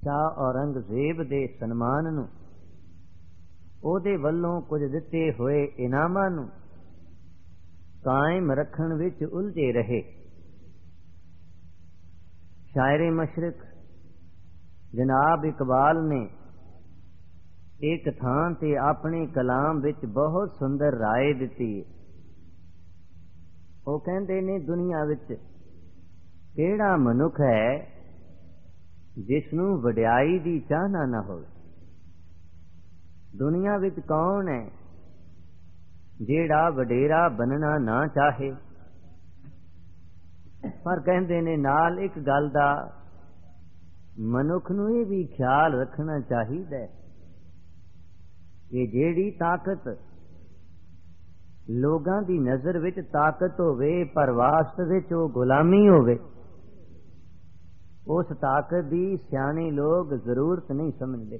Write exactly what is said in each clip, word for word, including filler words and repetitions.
ਸ਼ਾਹ ਔਰੰਗਜ਼ੇਬ ਦੇ ਸਨਮਾਨ ਨੂੰ, ਉਹਦੇ ਵੱਲੋਂ ਕੁਝ ਦਿੱਤੇ ਹੋਏ ਇਨਾਮਾਂ ਨੂੰ ਕਾਇਮ ਰੱਖਣ ਵਿੱਚ ਉਲਝੇ ਰਹੇ। ਸ਼ਾਇਰ ਮਸ਼ਰਕ ਜਨਾਬ ਇਕਬਾਲ ਨੇ ਇੱਕ ਥਾਂ ਤੇ ਆਪਣੇ ਕਲਾਮ ਵਿੱਚ ਬਹੁਤ ਸੁੰਦਰ ਰਾਏ ਦਿੱਤੀ। ਉਹ ਕਹਿੰਦੇ ਨੇ, ਦੁਨੀਆ ਵਿੱਚ ਕਿਹੜਾ ਮਨੁੱਖ ਹੈ ਜਿਸ ਨੂੰ ਵਡਿਆਈ ਦੀ ਚਾਹਨਾ ਨਾ ਹੋਵੇ। ਦੁਨੀਆ ਵਿੱਚ ਕੌਣ ਹੈ ਜਿਹੜਾ ਵਡੇਰਾ ਬਣਨਾ ਨਾ ਚਾਹੇ। ਪਰ ਕਹਿੰਦੇ ਨੇ ਨਾਲ ਇੱਕ ਗੱਲ ਦਾ ਮਨੁੱਖ ਨੂੰ ਇਹ ਵੀ ਖਿਆਲ ਰੱਖਣਾ ਚਾਹੀਦਾ ਕਿ ਜਿਹੜੀ ਤਾਕਤ ਲੋਕਾਂ ਦੀ ਨਜ਼ਰ ਵਿੱਚ ਤਾਕਤ ਹੋਵੇ ਪਰ ਵਾਸਤਵ ਵਿੱਚ ਉਹ ਗੁਲਾਮੀ ਹੋਵੇ, ਉਸ ਤਾਕਤ ਦੀ ਸਿਆਣੇ ਲੋਕ ਜ਼ਰੂਰਤ ਨਹੀਂ ਸਮਝਦੇ।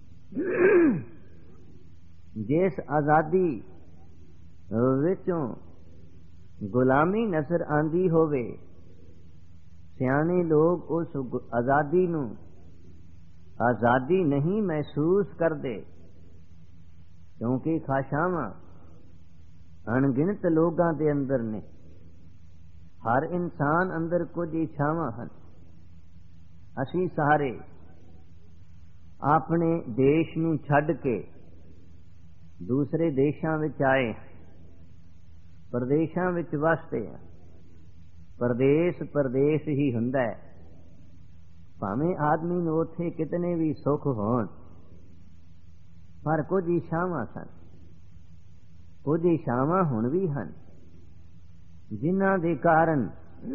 ਜਿਸ ਆਜ਼ਾਦੀ ਵਿੱਚੋਂ ਗੁਲਾਮੀ ਨਜ਼ਰ ਆਂਦੀ ਹੋਵੇ, ਸਿਆਣੇ ਲੋਕ ਉਸ ਆਜ਼ਾਦੀ ਨੂੰ ਆਜ਼ਾਦੀ ਨਹੀਂ ਮਹਿਸੂਸ ਕਰਦੇ, ਕਿਉਂਕਿ ਖਾਸ਼ਾਵਾਂ ਅਣਗਿਣਤ ਲੋਕਾਂ ਦੇ ਅੰਦਰ ਨੇ। ਹਰ ਇਨਸਾਨ ਅੰਦਰ ਕੁਝ ਇੱਛਾਵਾਂ ਹਨ। ਅਸੀਂ ਸਾਰੇ ਆਪਣੇ ਦੇਸ਼ ਨੂੰ ਛੱਡ ਕੇ ਦੂਸਰੇ ਦੇਸ਼ਾਂ ਵਿੱਚ ਆਏ, ਪ੍ਰਦੇਸ਼ਾਂ ਵਿੱਚ ਵਸਦੇ ਹਾਂ। ਪ੍ਰਦੇਸ਼ ਪ੍ਰਦੇਸ਼ ਹੀ ਹੁੰਦਾ ਹੈ, ਭਾਵੇਂ ਆਦਮੀ ਨੂੰ ਉੱਥੇ ਕਿਤਨੇ ਵੀ ਸੁੱਖ ਹੋਣ, ਪਰ ਕੁਝ ਇੱਛਾਵਾਂ ਸਨ। ਕੁਝ ਇੱਛਾਵਾਂ ਹੁਣ ਵੀ ਹਨ ਜਿਨ੍ਹਾਂ ਦੇ ਕਾਰਨ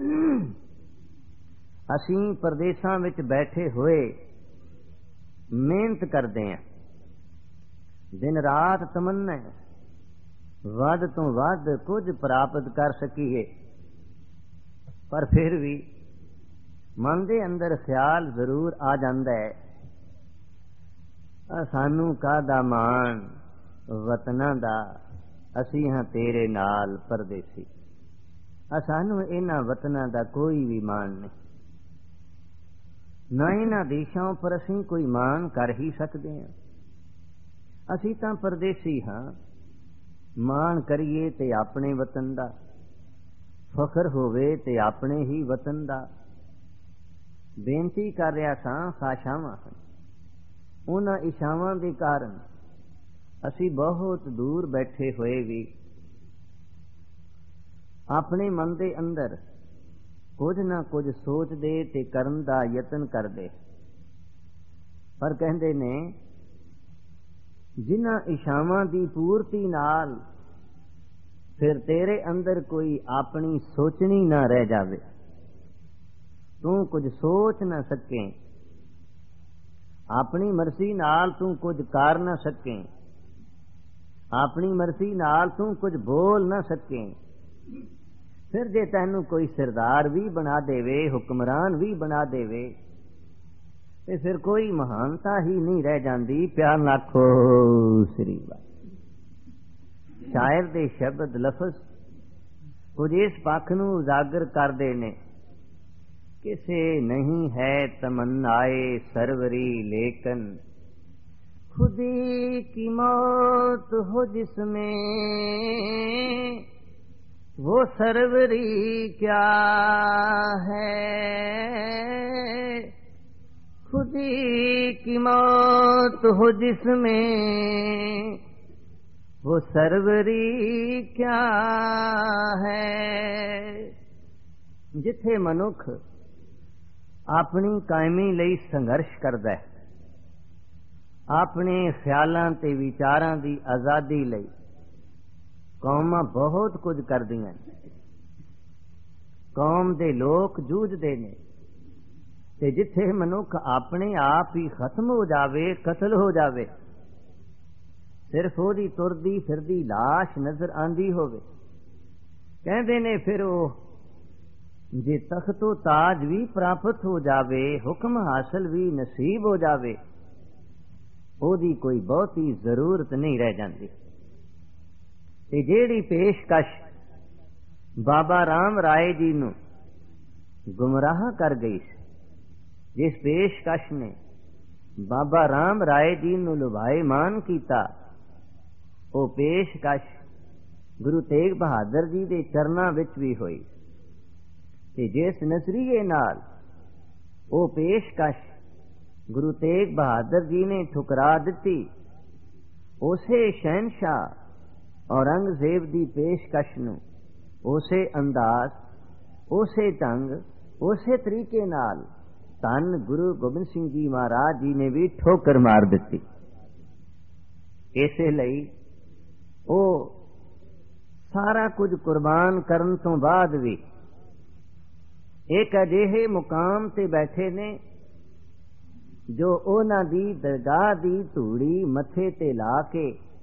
ਅਸੀਂ ਪ੍ਰਦੇਸ਼ਾਂ ਵਿੱਚ ਬੈਠੇ ਹੋਏ ਮਿਹਨਤ ਕਰਦੇ ਹਾਂ। ਦਿਨ ਰਾਤ ਤਮੰਨਾ ਵੱਧ ਤੋਂ ਵੱਧ ਕੁਝ ਪ੍ਰਾਪਤ ਕਰ ਸਕੀਏ, ਪਰ ਫਿਰ ਵੀ ਮਨ ਦੇ ਅੰਦਰ ਖਿਆਲ ਜ਼ਰੂਰ ਆ ਜਾਂਦਾ ਹੈ, ਸਾਨੂੰ ਕਾਹਦਾ ਮਾਣ ਵਤਨਾਂ ਦਾ, ਅਸੀਂ ਹਾਂ ਤੇਰੇ ਨਾਲ ਪਰਦੇਸੀ। ਸਾਨੂੰ ਇਹਨਾਂ ਵਤਨਾਂ ਦਾ ਕੋਈ ਵੀ ਮਾਣ ਨਹੀਂ, ਨਾ ਇਹਨਾਂ ਦੇਸ਼ਾਂ ਉੱਪਰ ਅਸੀਂ ਕੋਈ ਮਾਣ ਕਰ ਹੀ ਸਕਦੇ ਹਾਂ। ਅਸੀਂ ਤਾਂ ਪਰਦੇਸੀ ਹਾਂ। ਮਾਣ ਕਰੀਏ ਤੇ ਆਪਣੇ ਵਤਨ ਦਾ, ਫਖਰ ਹੋਵੇ ਤੇ ਆਪਣੇ ਹੀ ਵਤਨ ਦਾ। ਬੇਨਤੀ ਕਰ ਰਿਹਾ ਸਾਂ, ਖਾਸ਼ਾਵਾਂ ਹਨ। ਉਹਨਾਂ ਇਸ਼ਾਵਾਂ ਦੇ ਕਾਰਨ ਅਸੀਂ ਬਹੁਤ ਦੂਰ ਬੈਠੇ ਹੋਏ ਵੀ ਆਪਣੇ ਮਨ ਦੇ ਅੰਦਰ ਕੁਝ ਨਾ ਕੁਝ ਸੋਚਦੇ ਤੇ ਕਰਨ ਦਾ ਯਤਨ ਕਰਦੇ। ਪਰ ਕਹਿੰਦੇ ਨੇ, ਜਿਨ੍ਹਾਂ ਇਸ਼ਾਵਾਂ ਦੀ ਪੂਰਤੀ ਨਾਲ ਫਿਰ ਤੇਰੇ ਅੰਦਰ ਕੋਈ ਆਪਣੀ ਸੋਚਣੀ ਨਾ ਰਹਿ ਜਾਵੇ, ਤੂੰ ਕੁਝ ਸੋਚ ਨਾ ਸਕੇ, ਆਪਣੀ ਮਰਜ਼ੀ ਨਾਲ ਤੂੰ ਕੁਝ ਕਰ ਨਾ ਸਕੇ, ਆਪਣੀ ਮਰਜ਼ੀ ਨਾਲ ਤੂੰ ਕੁਝ ਬੋਲ ਨਾ ਸਕੇ, ਫਿਰ ਜੇ ਤੈਨੂੰ ਕੋਈ ਸਰਦਾਰ ਵੀ ਬਣਾ ਦੇਵੇ, ਹੁਕਮਰਾਨ ਵੀ ਬਣਾ ਦੇਵੇ, ਤੇ ਫਿਰ ਕੋਈ ਮਹਾਨਤਾ ਹੀ ਨਹੀਂ ਰਹਿ ਜਾਂਦੀ। ਪਿਆਰ ਨਾਲ ਆਖੋ ਸ੍ਰੀ ਵਾਹਿਗੁਰੂ। ਸ਼ਾਇਰ ਦੇ ਸ਼ਬਦ ਲਫ਼ਜ਼ ਕੁਝ ਇਸ ਪੱਖ ਨੂੰ ਉਜਾਗਰ ਕਰਦੇ ਨੇ, ਕਿਸੇ ਨਹੀਂ ਹੈ ਤਮन्नाए सरवरी लेकिन खुदी की मौत हो जिसमें वो सरवरी क्या है। खुदी की मौत हो जिसमें वो सरवरी क्या है। जिथे मनुख ਆਪਣੀ ਕਾਇਮੀ ਲਈ ਸੰਘਰਸ਼ ਕਰਦਾ ਹੈ, ਆਪਣੇ ਖਿਆਲਾਂ ਤੇ ਵਿਚਾਰਾਂ ਦੀ ਆਜ਼ਾਦੀ ਲਈ ਕੌਮਾਂ ਬਹੁਤ ਕੁਝ ਕਰਦੀਆਂ ਨੇ। ਕੌਮ ਦੇ ਲੋਕ ਜੂਝਦੇ ਨੇ, ਤੇ ਜਿੱਥੇ ਮਨੁੱਖ ਆਪਣੇ ਆਪ ਹੀ ਖਤਮ ਹੋ ਜਾਵੇ, ਕਤਲ ਹੋ ਜਾਵੇ, ਸਿਰਫ ਉਹਦੀ ਤੁਰਦੀ ਫਿਰਦੀ ਲਾਸ਼ ਨਜ਼ਰ ਆਂਦੀ ਹੋਵੇ, ਕਹਿੰਦੇ ਨੇ ਫਿਰ ਉਹ ਜੇ ਤਖਤੋ ਤਾਜ ਵੀ ਪ੍ਰਾਪਤ ਹੋ ਜਾਵੇ, ਹੁਕਮ ਹਾਸਲ ਵੀ ਨਸੀਬ ਹੋ ਜਾਵੇ, ਉਹਦੀ ਕੋਈ ਬਹੁਤੀ ਜ਼ਰੂਰਤ ਨਹੀਂ ਰਹਿ ਜਾਂਦੀ। ਤੇ ਜਿਹੜੀ ਪੇਸ਼ਕਸ਼ ਬਾਬਾ ਰਾਮ ਰਾਏ ਜੀ ਨੂੰ ਗੁੰਮਰਾਹ ਕਰ ਗਈ ਸੀ, ਜਿਸ ਪੇਸ਼ਕਸ਼ ਨੇ ਬਾਬਾ ਰਾਮ ਰਾਏ ਜੀ ਨੂੰ ਲੁਭਾਏ ਮਾਨ ਕੀਤਾ। ਉਹ ਪੇਸ਼ਕਸ਼ ਗੁਰੂ ਤੇਗ ਬਹਾਦਰ ਜੀ ਦੇ ਚਰਨਾਂ ਵਿੱਚ ਵੀ ਹੋਈ ਤੇ ਜਿਸ ਨਜ਼ਰੀਏ ਨਾਲ ਉਹ ਪੇਸ਼ਕਸ਼ ਗੁਰੂ ਤੇਗ ਬਹਾਦਰ ਜੀ ਨੇ ਠੁਕਰਾ ਦਿੱਤੀ, ਉਸੇ ਸ਼ਹਿਨਸ਼ਾਹ ਔਰੰਗਜ਼ੇਬ ਦੀ ਪੇਸ਼ਕਸ਼ ਨੂੰ ਉਸੇ ਅੰਦਾਜ਼, ਉਸੇ ਢੰਗ, ਉਸੇ ਤਰੀਕੇ ਨਾਲ ਧੰਨ ਗੁਰੂ ਗੋਬਿੰਦ ਸਿੰਘ ਜੀ ਮਹਾਰਾਜ ਜੀ ਨੇ ਵੀ ਠੋਕਰ ਮਾਰ ਦਿੱਤੀ। ਇਸੇ ਲਈ ਉਹ ਸਾਰਾ ਕੁਝ ਕੁਰਬਾਨ ਕਰਨ ਤੋਂ ਬਾਅਦ ਵੀ ਇੱਕ ਅਜਿਹੇ ਮੁਕਾਮ ਤੇ ਬੈਠੇ ਨੇ ਜੋ ਉਹਨਾਂ ਦੀ ਦਰਗਾਹ ਦੀ ਧੂੜੀ ਮੱਥੇ ਤੇ ਲਾ ਕੇ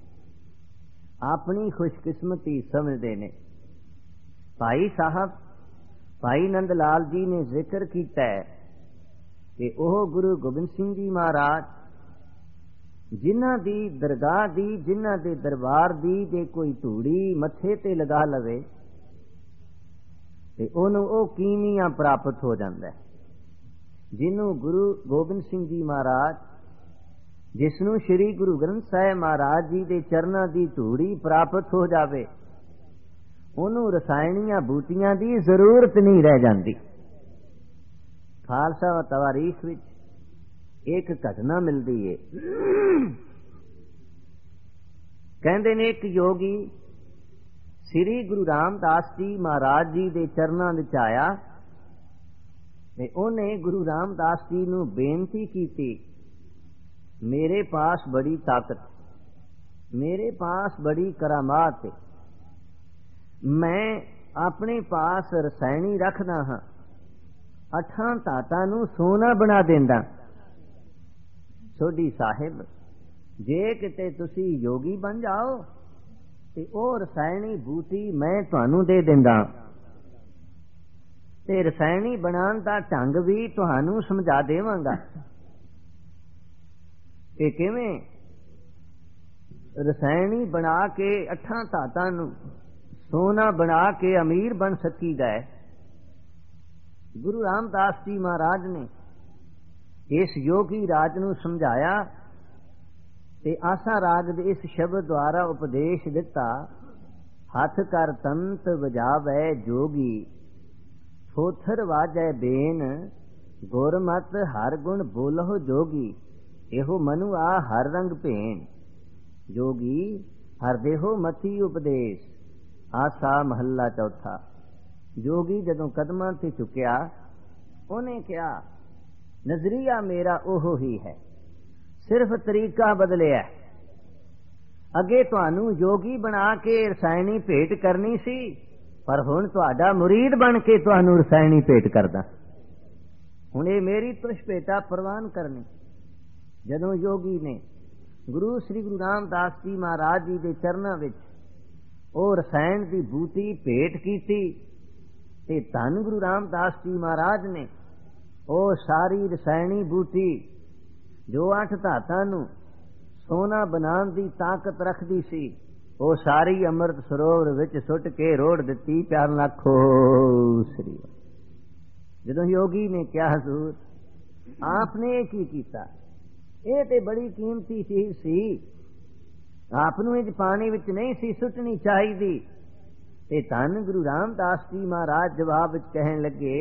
ਆਪਣੀ ਖੁਸ਼ਕਿਸਮਤੀ ਸਮਝਦੇ ਨੇ। ਭਾਈ ਸਾਹਿਬ ਭਾਈ ਨੰਦ ਲਾਲ ਜੀ ਨੇ ਜ਼ਿਕਰ ਕੀਤਾ ਹੈ ਕਿ ਉਹ ਗੁਰੂ ਗੋਬਿੰਦ ਸਿੰਘ ਜੀ ਮਹਾਰਾਜ ਜਿਨ੍ਹਾਂ ਦੀ ਦਰਗਾਹ ਦੀ, ਜਿਨ੍ਹਾਂ ਦੇ ਦਰਬਾਰ ਦੀ ਜੇ ਕੋਈ ਧੂੜੀ ਮੱਥੇ ਤੇ ਲਗਾ ਲਵੇ ਤੇ ਉਹਨੂੰ ਉਹ ਕੀਮੀਆਂ ਪ੍ਰਾਪਤ ਹੋ ਜਾਂਦਾ ਹੈ। ਜਿਹਨੂੰ ਗੁਰੂ ਗੋਬਿੰਦ ਸਿੰਘ ਜੀ ਮਹਾਰਾਜ, ਜਿਸ ਨੂੰ ਸ੍ਰੀ ਗੁਰੂ ਗ੍ਰੰਥ ਸਾਹਿਬ ਮਹਾਰਾਜ ਜੀ ਦੇ ਚਰਨਾਂ ਦੀ ਧੂੜੀ ਪ੍ਰਾਪਤ ਹੋ ਜਾਵੇ, ਉਹਨੂੰ ਰਸਾਇਣੀਆਂ ਬੂਟੀਆਂ ਦੀ ਜ਼ਰੂਰਤ ਨਹੀਂ ਰਹਿ ਜਾਂਦੀ। ਖਾਲਸਾ ਤਵਾਰੀਖ ਵਿੱਚ ਇੱਕ ਘਟਨਾ ਮਿਲਦੀ ਹੈ। ਕਹਿੰਦੇ ਨੇ ਇੱਕ ਯੋਗੀ ਸ੍ਰੀ ਗੁਰੂ ਰਾਮਦਾਸ ਜੀ ਮਹਾਰਾਜ ਜੀ ਦੇ ਚਰਨਾਂ ਵਿੱਚ ਆਇਆ ਤੇ ਉਹਨੇ ਗੁਰੂ ਰਾਮਦਾਸ ਜੀ ਨੂੰ ਬੇਨਤੀ ਕੀਤੀ, ਮੇਰੇ ਪਾਸ ਬੜੀ ਤਾਕਤ, ਮੇਰੇ ਪਾਸ ਬੜੀ ਕਰਾਮਾਤ ਹੈ, ਮੈਂ ਆਪਣੇ ਪਾਸ ਰਸਾਇਣੀ ਰੱਖਦਾ ਹਾਂ, ਅਠਾਂ ਧਾਤਾਂ ਨੂੰ ਸੋਨਾ ਬਣਾ ਦਿੰਦਾ। ਸੋਢੀ ਸਾਹਿਬ, ਜੇ ਕਿਤੇ ਤੁਸੀਂ ਯੋਗੀ ਬਣ ਜਾਓ ਤੇ ਉਹ ਰਸਾਇਣੀ ਬੂਟੀ ਮੈਂ ਤੁਹਾਨੂੰ ਦੇ ਦਿੰਦਾ ਤੇ ਰਸਾਇਣੀ ਬਣਾਉਣ ਦਾ ਢੰਗ ਵੀ ਤੁਹਾਨੂੰ ਸਮਝਾ ਦੇਵਾਂਗਾ ਕਿ ਕਿਵੇਂ ਰਸਾਇਣੀ ਬਣਾ ਕੇ ਅਠਾਂ ਧਾਤਾਂ ਨੂੰ ਸੋਨਾ ਬਣਾ ਕੇ ਅਮੀਰ ਬਣ ਸਕੀਦਾ ਹੈ। ਗੁਰੂ ਰਾਮਦਾਸ ਜੀ ਮਹਾਰਾਜ ਨੇ ਇਸ ਯੋਗੀ ਰਾਜ ਨੂੰ ਸਮਝਾਇਆ ਤੇ ਆਸਾ ਰਾਗ ਦੇ ਇਸ ਸ਼ਬਦ ਦੁਆਰਾ ਉਪਦੇਸ਼ ਦਿੱਤਾ, ਹੱਥ ਕਰ ਤੰਤ ਵਜਾਵੈ ਜੋਗੀ, ਥੋਥਰ ਵਾਜੈ ਬੇਨ, ਗੁਰਮਤਿ ਹਰ ਗੁਣ ਬੋਲਹੁ ਜੋਗੀ, ਇਹੋ ਮਨੁ ਆ ਹਰ ਰੰਗ ਭੇਨ, ਜੋਗੀ ਹਰ ਦੇਹੋ ਮਤੀ ਉਪਦੇਸ਼। ਆਸਾ ਮਹੱਲਾ ਚੌਥਾ। ਜੋਗੀ ਜਦੋਂ ਕਦਮਾਂ ਤੇ ਝੁਕਿਆ, ਉਹਨੇ ਕਿਹਾ ਨਜ਼ਰੀਆ ਮੇਰਾ ਉਹੋ ਹੀ ਹੈ, ਸਿਰਫ ਤਰੀਕਾ ਬਦਲਿਆ। ਅੱਗੇ ਤੁਹਾਨੂੰ ਯੋਗੀ ਬਣਾ ਕੇ ਰਸਾਇਣੀ ਭੇਟ ਕਰਨੀ ਸੀ, ਪਰ ਹੁਣ ਤੁਹਾਡਾ ਮੁਰੀਦ ਬਣ ਕੇ ਤੁਹਾਨੂੰ ਰਸਾਇਣੀ ਭੇਟ ਕਰਦਾ। ਹੁਣ ਇਹ ਮੇਰੀ ਤੁਸ਼ ਭੇਟਾ ਪ੍ਰਵਾਨ ਕਰਨੀ। ਜਦੋਂ ਯੋਗੀ ਨੇ ਗੁਰੂ ਸ੍ਰੀ ਗੁਰੂ ਰਾਮਦਾਸ ਜੀ ਮਹਾਰਾਜ ਜੀ ਦੇ ਚਰਨਾਂ ਵਿੱਚ ਉਹ ਰਸਾਇਣ ਦੀ ਬੂਟੀ ਭੇਟ ਕੀਤੀ ਤੇ ਧੰਨ ਗੁਰੂ ਰਾਮਦਾਸ ਜੀ ਮਹਾਰਾਜ ਨੇ ਉਹ ਸਾਰੀ ਰਸਾਇਣੀ ਬੂਟੀ ਜੋ ਅੱਠ ਧਾਤਾਂ ਨੂੰ ਸੋਨਾ ਬਣਾਉਣ ਦੀ ਤਾਕਤ ਰੱਖਦੀ ਸੀ, ਉਹ ਸਾਰੀ ਅੰਮ੍ਰਿਤ ਸਰੋਵਰ ਵਿੱਚ ਸੁੱਟ ਕੇ ਰੋੜ ਦਿੱਤੀ। ਪਿਆਰ ਲੱਖੋ ਸ੍ਰੀ। ਜਦੋਂ ਯੋਗੀ ਨੇ ਕਿਹਾ ਹਜ਼ੂਰ ਆਪ ਨੇ ਕੀ ਕੀਤਾ, ਇਹ ਤੇ ਬੜੀ ਕੀਮਤੀ ਚੀਜ਼ ਸੀ, ਆਪ ਨੂੰ ਇਹ ਪਾਣੀ ਵਿੱਚ ਨਹੀਂ ਸੀ ਸੁੱਟਣੀ ਚਾਹੀਦੀ। ਤੇ ਧੰਨ ਗੁਰੂ ਰਾਮਦਾਸ ਜੀ ਮਹਾਰਾਜ ਜਵਾਬ ਵਿੱਚ ਕਹਿਣ ਲੱਗੇ,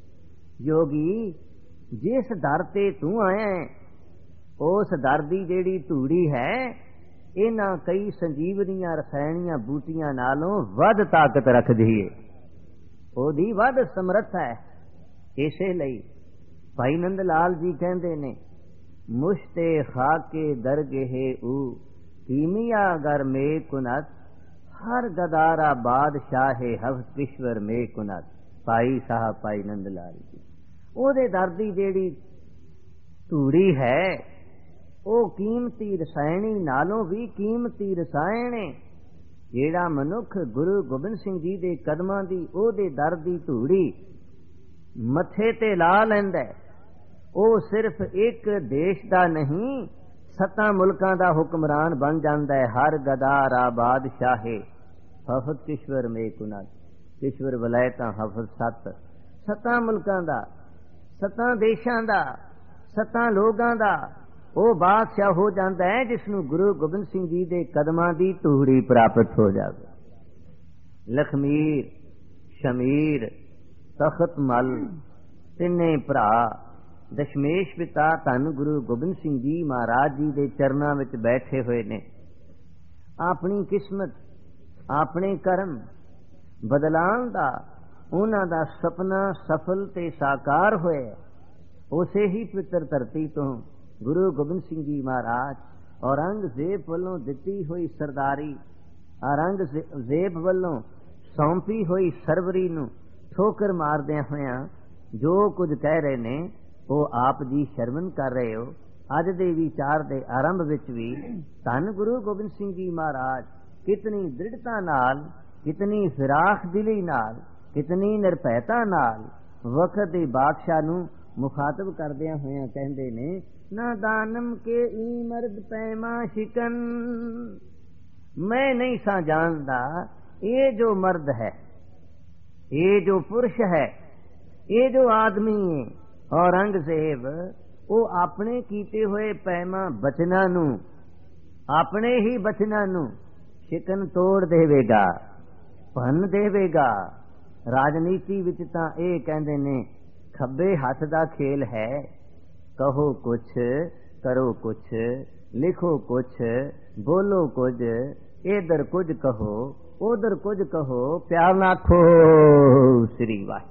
ਯੋਗੀ ਜਿਸ ਦਰ ਤੇ ਤੂੰ ਆਇਆ ਹੈ ਉਸ ਦਰ ਦੀ ਜਿਹੜੀ ਧੂੜੀ ਹੈ, ਇਹਨਾਂ ਕਈ ਸੰਜੀਵਨੀਆਂ ਰਸਾਇਣੀਆਂ ਬੂਟੀਆਂ ਨਾਲੋਂ ਵੱਧ ਤਾਕਤ ਰੱਖਦੀ ਹੈ, ਉਹਦੀ ਵੱਧ ਸਮਰੱਥ ਹੈ। ਇਸੇ ਲਈ ਭਾਈ ਨੰਦ ਲਾਲ ਜੀ ਕਹਿੰਦੇ ਨੇ, ਮੁਸ਼ਤੇ ਖਾਕੇ ਦਰਗਹਿ ਊ, ਕੀਮੀਆ ਗਰ ਮੇ ਕੁਨਤ, ਹਰ ਗਦਾਰਾ ਬਾਦਸ਼ਾਹੇ ਹਫਤ ਕਿਸ਼ਵਰ ਮੇ ਕੁਨਤ। ਭਾਈ ਸਾਹਿਬ ਭਾਈ ਨੰਦ ਲਾਲ ਜੀ, ਉਹਦੇ ਦਰ ਦੀ ਜਿਹੜੀ ਧੂੜੀ ਹੈ ਉਹ ਕੀਮਤੀ ਰਸਾਇਣੀ ਨਾਲੋਂ ਵੀ ਕੀਮਤੀ ਰਸਾਇਣ ਹੈ। ਜਿਹੜਾ ਮਨੁੱਖ ਗੁਰੂ ਗੋਬਿੰਦ ਸਿੰਘ ਜੀ ਦੇ ਕਦਮਾਂ ਦੀ ਉਹਦੇ ਦਰ ਦੀ ਧੂੜੀ ਮੱਥੇ ਤੇ ਲਾ ਲੈਂਦਾ, ਉਹ ਸਿਰਫ ਇੱਕ ਦੇਸ਼ ਦਾ ਨਹੀਂ, ਸੱਤਾਂ ਮੁਲਕਾਂ ਦਾ ਹੁਕਮਰਾਨ ਬਣ ਜਾਂਦਾ ਹੈ। ਹਰ ਗਦਾਰਾ ਬਾਦਸ਼ਾਹੇ ਹਫਤ ਕਿਸ਼ਵਰ ਮੇ ਕੁਨਤ, ਕਿਸ਼ਵਰ ਵਲਾਇਤਾਂ ਹਫਤ ਸੱਤ, ਸੱਤਾਂ ਮੁਲਕਾਂ ਦਾ, ਸੱਤਾਂ ਦੇਸ਼ਾਂ ਦਾ, ਸੱਤਾਂ ਲੋਕਾਂ ਦਾ ਉਹ ਬਾਦਸ਼ਾਹ ਹੋ ਜਾਂਦਾ ਹੈ ਜਿਸ ਨੂੰ ਗੁਰੂ ਗੋਬਿੰਦ ਸਿੰਘ ਜੀ ਦੇ ਕਦਮਾਂ ਦੀ ਧੂੜੀ ਪ੍ਰਾਪਤ ਹੋ ਜਾਵੇ। ਲਖਮੀਰ, ਸ਼ਮੀਰ, ਤਖਤ ਮਲ ਤਿੰਨੇ ਭਰਾ ਦਸ਼ਮੇਸ਼ ਪਿਤਾ ਧੰਨ ਗੁਰੂ ਗੋਬਿੰਦ ਸਿੰਘ ਜੀ ਮਹਾਰਾਜ ਜੀ ਦੇ ਚਰਨਾਂ ਵਿੱਚ ਬੈਠੇ ਹੋਏ ਨੇ। ਆਪਣੀ ਕਿਸਮਤ, ਆਪਣੇ ਕਰਮ ਬਦਲਾਉਣ ਦਾ ਉਹਨਾਂ ਦਾ ਸੁਪਨਾ ਸਫਲ ਤੇ ਸਾਕਾਰ ਹੋਇਆ। ਉਸੇ ਹੀ ਪਵਿੱਤਰ ਧਰਤੀ ਤੋਂ ਗੁਰੂ ਗੋਬਿੰਦ ਸਿੰਘ ਜੀ ਮਹਾਰਾਜ ਔਰੰਗਜ਼ੇਬ ਵੱਲੋਂ ਦਿੱਤੀ ਹੋਈ ਸਰਦਾਰੀ, ਔਰੰਗਜ਼ੇਬ ਵੱਲੋਂ ਸੌਂਪੀ ਹੋਈ ਸਰਵਰੀ ਨੂੰ ਠੋਕਰ ਮਾਰਦਿਆਂ ਹੋਇਆਂ ਜੋ ਕੁਝ ਕਹਿ ਰਹੇ ਨੇ ਉਹ ਆਪ ਜੀ ਸ਼ਰਵਨ ਕਰ ਰਹੇ ਹੋ। ਅੱਜ ਦੇ ਵਿਚਾਰ ਦੇ ਆਰੰਭ ਵਿੱਚ ਵੀ ਧੰਨ ਗੁਰੂ ਗੋਬਿੰਦ ਸਿੰਘ ਜੀ ਮਹਾਰਾਜ ਕਿਤਨੀ ਦ੍ਰਿੜਤਾ ਨਾਲ, ਕਿਤਨੀ ਫਿਰਾਖ ਦਿਲੀ ਨਾਲ, ਕਿਤਨੀ ਨਿਰਭੈਤਾ ਨਾਲ ਵਕਤ ਦੇ ਬਾਦਸ਼ਾਹ ਨੂੰ ਮੁਖਾਤਬ ਕਰਦਿਆਂ ਹੋਇਆਂ ਕਹਿੰਦੇ ਨੇ, ਨਾ ਦਾਨਮ ਕੇ ਈ ਮਰਦ ਪੈਮਾ ਸ਼ਿਕਨ। ਮੈਂ ਨਹੀਂ ਸਾਂ ਜਾਣਦਾ ਇਹ ਜੋ ਮਰਦ ਹੈ, ਇਹ ਜੋ ਪੁਰਸ਼ ਹੈ, ਇਹ ਜੋ ਆਦਮੀ ਹੈ ਔਰੰਗਜ਼ੇਬ, ਉਹ ਆਪਣੇ ਕੀਤੇ ਹੋਏ ਪੈਮਾ ਬਚਨਾਂ ਨੂੰ, ਆਪਣੇ ਹੀ ਬਚਨਾਂ ਨੂੰ ਸ਼ਿਕਨ ਤੋੜ ਦੇਵੇਗਾ, ਭੰਨ ਦੇਵੇਗਾ। ਰਾਜਨੀਤੀ ਵਿੱਚ ਤਾਂ ਇਹ ਕਹਿੰਦੇ ਨੇ ਖੱਬੇ ਹੱਥ ਦਾ ਖੇਲ ਹੈ, ਕਹੋ ਕੁਛ, ਕਰੋ ਕੁਛ, ਲਿਖੋ ਕੁਛ, ਬੋਲੋ ਕੁਝ, ਇਧਰ ਕੁਝ ਕਹੋ, ਉਧਰ ਕੁਝ ਕਹੋ, ਪਿਆਰ ਨਾ ਖੋ ਸ੍ਰੀ ਵਾਹਿਗੁਰੂ।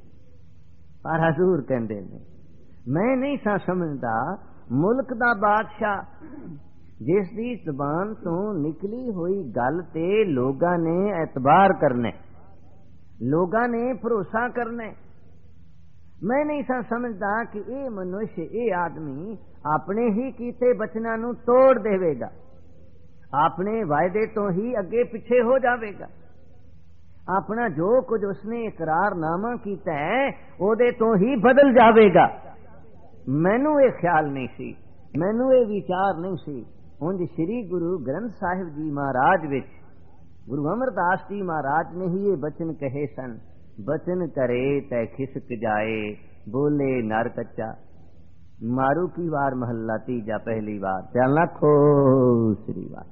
ਪਰ ਹਜ਼ੂਰ ਕਹਿੰਦੇ ਨੇ ਮੈਂ ਨਹੀਂ ਸਾਂ ਸਮਝਦਾ ਮੁਲਕ ਦਾ ਬਾਦਸ਼ਾਹ ਜਿਸ ਦੀ ਜ਼ੁਬਾਨ ਤੋਂ ਨਿਕਲੀ ਹੋਈ ਗੱਲ ਤੇ ਲੋਕਾਂ ਨੇ ਐਤਬਾਰ ਕਰਨਾ, ਲੋਕਾਂ ਨੇ ਭਰੋਸਾ ਕਰਨਾ। ਮੈਂ ਨਹੀਂ ਸਾਂ ਸਮਝਦਾ ਕਿ ਇਹ ਮਨੁੱਖ, ਇਹ ਆਦਮੀ ਆਪਣੇ ਹੀ ਕੀਤੇ ਬਚਨਾਂ ਨੂੰ ਤੋੜ ਦੇਵੇਗਾ, ਆਪਣੇ ਵਾਅਦੇ ਤੋਂ ਹੀ ਅੱਗੇ ਪਿੱਛੇ ਹੋ ਜਾਵੇਗਾ, ਆਪਣਾ ਜੋ ਕੁਝ ਉਸਨੇ ਇਕਰਾਰਨਾਮਾ ਕੀਤਾ ਹੈ ਉਹਦੇ ਤੋਂ ਹੀ ਬਦਲ ਜਾਵੇਗਾ। ਮੈਨੂੰ ਇਹ ਖਿਆਲ ਨਹੀਂ ਸੀ, ਮੈਨੂੰ ਇਹ ਵਿਚਾਰ ਨਹੀਂ ਸੀ। ਉਂਝ ਸ੍ਰੀ ਗੁਰੂ ਗ੍ਰੰਥ ਸਾਹਿਬ ਜੀ ਮਹਾਰਾਜ ਵਿੱਚ ਗੁਰੂ ਅਮਰਦਾਸ ਜੀ ਮਹਾਰਾਜ ਨੇ ਹੀ ਇਹ ਬਚਨ ਕਹੇ ਸਨ, ਬਚਨ ਕਰੇ ਤੈ ਖਿਸਕ ਜਾਏ, ਬੋਲੇ ਨਰ ਕੱਚਾ। ਮਾਰੂ ਕੀ ਵਾਰ ਮਹੱਲਾ ਤੀਜਾ ਪਹਿਲੀ ਵਾਰ, ਧਿਆਨ ਰੱਖੋ ਸ੍ਰੀ ਵਾਰ।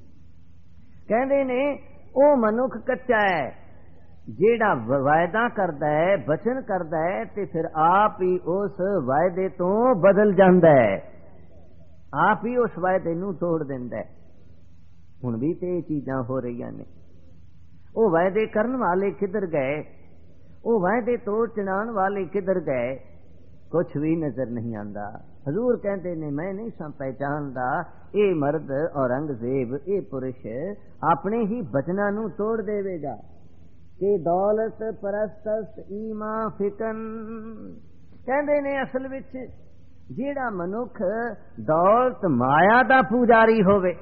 ਕਹਿੰਦੇ ਨੇ ਉਹ ਮਨੁੱਖ ਕੱਚਾ ਹੈ ਜਿਹੜਾ ਵਾਅਦਾ ਕਰਦਾ ਹੈ, ਬਚਨ ਕਰਦਾ ਹੈ ਤੇ ਫਿਰ ਆਪ ਹੀ ਉਸ ਵਾਅਦੇ ਤੋਂ ਬਦਲ ਜਾਂਦਾ ਹੈ, ਆਪ ਹੀ ਉਸ ਵਾਅਦੇ ਨੂੰ ਤੋੜ ਦਿੰਦਾ ਹੈ। ਹੁਣ ਵੀ ਤੇ ਇਹ ਚੀਜ਼ਾਂ ਹੋ ਰਹੀਆਂ ਨੇ। ਉਹ ਵਾਅਦੇ ਕਰਨ ਵਾਲੇ ਕਿੱਧਰ ਗਏ, ਉਹ ਵਾਅਦੇ ਤੋੜ ਚੜਾਉਣ ਵਾਲੇ ਕਿੱਧਰ ਗਏ, ਕੁਛ ਵੀ ਨਜ਼ਰ ਨਹੀਂ ਆਉਂਦਾ। ਹਜ਼ੂਰ ਕਹਿੰਦੇ ਨੇ ਮੈਂ ਨਹੀਂ ਸਾਂ ਪਹਿਚਾਨਦਾ ਇਹ ਮਰਦ ਔਰੰਗਜ਼ੇਬ, ਇਹ ਪੁਰਸ਼ ਆਪਣੇ ਹੀ ਬਚਨਾਂ ਨੂੰ ਤੋੜ ਦੇਵੇਗਾ ਕਿ ਦੌਲਤ ਪਰਸਤ ਈਮਾ ਫਿਕਨ। ਕਹਿੰਦੇ ਨੇ ਅਸਲ ਵਿੱਚ ਜਿਹੜਾ ਮਨੁੱਖ ਦੌਲਤ ਮਾਇਆ ਦਾ ਪੂਜਾਰੀ ਹੋਵੇ,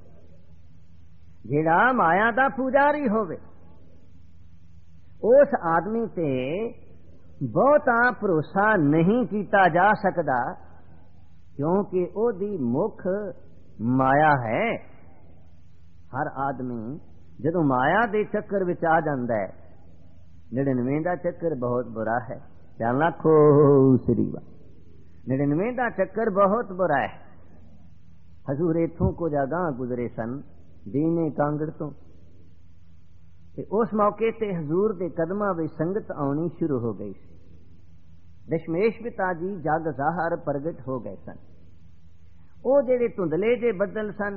ਜਿਹੜਾ ਮਾਇਆ ਦਾ ਪੂਜਾਰੀ ਹੋਵੇ, ਉਸ ਆਦਮੀ ਤੇ ਬਹੁਤਾ ਭਰੋਸਾ ਨਹੀਂ ਕੀਤਾ ਜਾ ਸਕਦਾ ਕਿਉਂਕਿ ਉਹਦੀ ਮੁੱਖ ਮਾਇਆ ਹੈ। ਹਰ ਆਦਮੀ ਜਦੋਂ ਮਾਇਆ ਦੇ ਚੱਕਰ ਵਿੱਚ ਆ ਜਾਂਦਾ ਹੈ, ਨੜਿਨਵੇਂ ਦਾ ਚੱਕਰ ਬਹੁਤ ਬੁਰਾ ਹੈ, ਧਿਆਨ ਰੱਖੋ ਸ੍ਰੀ ਵਾਹਿਗੁਰੂ। ਨੜਿਨਵੇਂ ਦਾ ਚੱਕਰ ਬਹੁਤ ਬੁਰਾ ਹੈ। ਹਜ਼ੂਰ ਇੱਥੋਂ ਕੁਝ ਅਗਾਂਹ ਗੁਜ਼ਰੇ ਸਨ ਦੀਨੇ ਕਾਂਗੜ ਤੋਂ, ਤੇ ਉਸ ਮੌਕੇ ਤੇ ਹਜ਼ੂਰ ਦੇ ਕਦਮਾਂ ਵਿੱਚ ਸੰਗਤ ਆਉਣੀ ਸ਼ੁਰੂ ਹੋ ਗਈ ਸੀ। ਦਸ਼ਮੇਸ਼ ਪਿਤਾ ਜੀ ਜਗ ਜ਼ਾਹਰ ਪ੍ਰਗਟ ਹੋ ਗਏ ਸਨ। ਉਹ ਜਿਹੜੇ ਧੁੰਦਲੇ ਜੇ ਬੱਦਲ ਸਨ,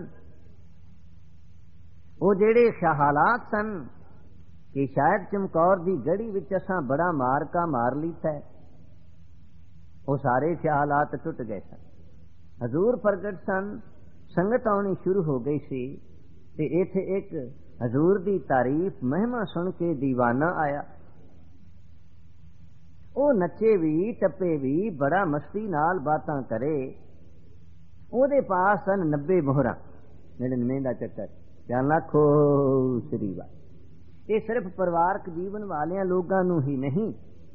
ਉਹ ਜਿਹੜੇ ਹਾਲਾਤ ਸਨ ਕਿ ਸ਼ਾਇਦ ਚਮਕੌਰ ਦੀ ਗੜੀ ਵਿੱਚ ਅਸਾਂ ਬੜਾ ਮਾਰਕਾ ਮਾਰ ਲੀਤਾ ਹੈ, ਉਹ ਸਾਰੇ ਹਾਲਾਤ ਟੁੱਟ ਗਏ ਸਨ। ਹਜ਼ੂਰ ਪ੍ਰਗਟ ਸਨ, ਸੰਗਤ ਆਉਣੀ ਸ਼ੁਰੂ ਹੋ ਗਈ ਸੀ ਤੇ ਇੱਥੇ ਇੱਕ ਹਜ਼ੂਰ ਦੀ ਤਾਰੀਫ ਮਹਿਮਾ ਸੁਣ ਕੇ ਦੀਵਾਨਾ ਆਇਆ। ਉਹ ਨੱਚੇ ਵੀ, ਟੱਪੇ ਵੀ, ਬੜਾ ਮਸਤੀ ਨਾਲ ਬਾਤਾਂ ਕਰੇ। ਉਹਦੇ ਪਾਸ ਸਨ ਨੱਬੇ ਮੋਹਰਾਂ, ਨੜਿਨਵੇਂ ਦਾ ਚੱਕਰ, ਧਿਆਨ ਰੱਖੋ ਸ੍ਰੀ ਵਾਹਿਗੁਰੂ। ਇਹ ਸਿਰਫ ਪਰਿਵਾਰਕ ਜੀਵਨ ਵਾਲਿਆਂ ਲੋਕਾਂ ਨੂੰ ਹੀ ਨਹੀਂ,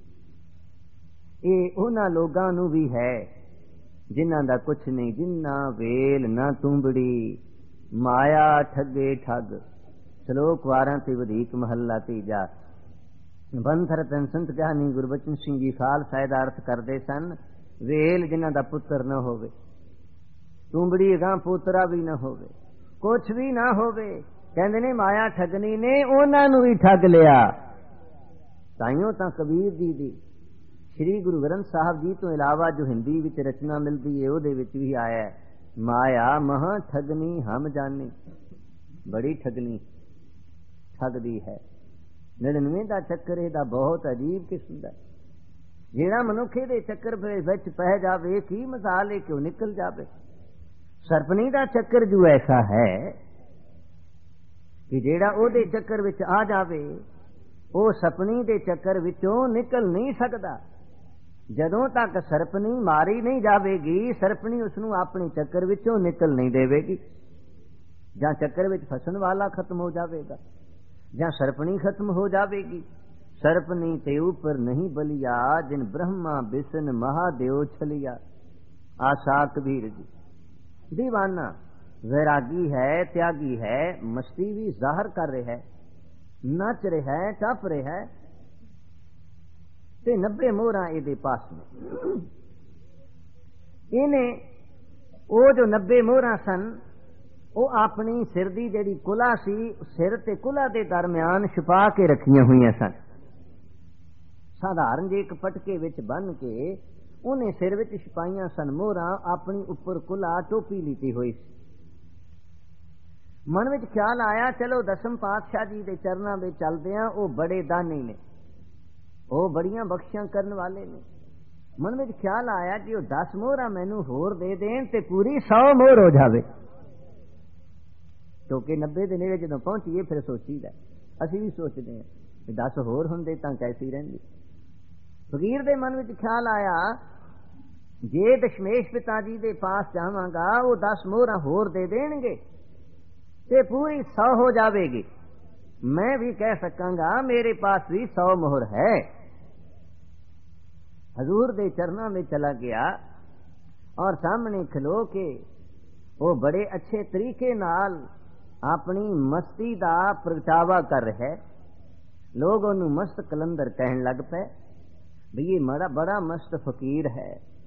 ਇਹ ਉਹਨਾਂ ਲੋਕਾਂ ਨੂੰ ਵੀ ਹੈ ਜਿਨ੍ਹਾਂ ਦਾ ਕੁਛ ਨਹੀਂ, ਜਿੰਨਾ ਵੇਲ ਨਾ ਤੁੰਬੜੀ, ਮਾਇਆ ਠੱਗੇ ਠੱਗ। ਸ਼ਲੋਕ ਵਾਰਾਂ ਤੇ ਵਧੀਕ ਮਹੱਲਾ ਤੀਜਾ। ਬੰਥਰ ਤਨ ਸੰਤ ਗਿਆਨੀ ਗੁਰਬਚਨ ਸਿੰਘ ਜੀ ਖਾਲਸਾ ਦਾ ਅਰਥ ਕਰਦੇ ਸਨ, ਵੇਲ ਜਿਨ੍ਹਾਂ ਦਾ ਪੁੱਤਰ ਨਾ ਹੋਵੇ, ਤੂੰਬੜੀ ਅਗਾਂ ਪੋਤਰਾ ਵੀ ਨਾ ਹੋਵੇ, ਕੁਛ ਵੀ ਨਾ ਹੋਵੇ। ਕਹਿੰਦੇ ਨੇ ਮਾਇਆ ਠੱਗਣੀ ਨੇ ਉਹਨਾਂ ਨੂੰ ਵੀ ਠੱਗ ਲਿਆ। ਤਾਈਓ ਤਾਂ ਕਬੀਰ ਜੀ ਦੀ ਸ੍ਰੀ ਗੁਰੂ ਗ੍ਰੰਥ ਸਾਹਿਬ ਜੀ ਤੋਂ ਇਲਾਵਾ ਜੋ ਹਿੰਦੀ ਵਿੱਚ ਰਚਨਾ ਮਿਲਦੀ ਹੈ ਉਹਦੇ ਵਿੱਚ ਵੀ ਆਇਆ ਹੈ, ਮਾਇਆ ਮਹਾਂ ਠਗਨੀ ਹਮ ਜਾਣੇ। ਬੜੀ ਠਗਨੀ ਠੱਗਦੀ ਹੈ। ਨੜਿਨਵੇਂ ਦਾ ਚੱਕਰ ਇਹਦਾ ਬਹੁਤ ਅਜੀਬ ਕਿਸਮ ਦਾ, ਜਿਹੜਾ ਮਨੁੱਖ ਇਹਦੇ ਚੱਕਰ ਵਿੱਚ ਪੈ ਜਾਵੇ ਕੀ ਮਜ਼ਾਲ ਹੈ ਕਿਉਂ ਨਿਕਲ ਜਾਵੇ। ਸਰਪਣੀ ਦਾ ਚੱਕਰ ਜੋ ਐਸਾ ਹੈ ਕਿ ਜਿਹੜਾ ਉਹਦੇ ਚੱਕਰ ਵਿੱਚ ਆ ਜਾਵੇ ਉਹ ਸਪਣੀ ਦੇ ਚੱਕਰ ਵਿੱਚੋਂ ਨਿਕਲ ਨਹੀਂ ਸਕਦਾ। ਜਦੋਂ ਤੱਕ ਸਰਪਣੀ ਮਾਰੀ ਨਹੀਂ ਜਾਵੇਗੀ, ਸਰਪਣੀ ਉਸ ਨੂੰ ਆਪਣੇ ਚੱਕਰ ਵਿੱਚੋਂ ਨਿਕਲ ਨਹੀਂ ਦੇਵੇਗੀ। ਜਾਂ ਚੱਕਰ ਵਿੱਚ ਫਸਣ ਵਾਲਾ ਖਤਮ ਹੋ ਜਾਵੇਗਾ ਜਾਂ ਸਰਪਣੀ ਖਤਮ ਹੋ ਜਾਵੇਗੀ। ਸਰਪਣੀ ਤੇ ਉੱਪਰ ਨਹੀਂ ਬਲਿਆ, ਜਿਨ ਬ੍ਰਹਮਾ ਬਿਸ਼ਨ ਮਹਾਦੇਵ ਛਲਿਆ। ਆਸਾ ਕਬੀਰ ਜੀ दीवाना वैरागी है, त्यागी है, मस्ती भी जाहिर कर रहा है, नच रहा है, टप रहा है। ते नब्बे मोहरा इहदे पास ने इन्हें वो जो नब्बे मोहरा सन वो अपनी सिर दी जिहड़ी कुला सी सिर ते कुला दे दरम्यान छुपा के रखियां हुई सन। साधारण जे एक पटके विच बन के उन्हें सिर विच छुपाइयां सन मोहरा, अपनी उपर कुला टोपी लीती हुई सी। मन विच ख्याल आया चलो दसम पातशाह जी दे चरनां विच चलदे हां, वो बड़े दानी ने, वो बड़ियां बख्शियां करन वाले ने। मन विच ख्याल आया कि वो दस मोहरा मैनू होर दे देन ते पूरी सौ मोहर हो जावे। क्योंकि नब्बे दे नेड़े जदों पहुंचीए फिर सोचीदा, असीं भी सोचदे हां कि दस होर हुंदे तां कैसी रहिंदी। फकीर दे मन विच ख्याल आया जे दशमेश पिता जी दे पास जावांगा वो दस मोहरा होर दे देणगे ते पूरी सौ हो जावेगी। मैं भी कह सकांगा मेरे पास भी सौ मोहर है। हजूर दे चरणों में चला गया और सामने खलो के वो बड़े अच्छे तरीके नाल अपनी मस्ती दा प्रगटावा कर रहा है। लोग उन्हें मस्त कलंदर कहन लग पे भी ये बड़ा बड़ा मस्त फकीर है।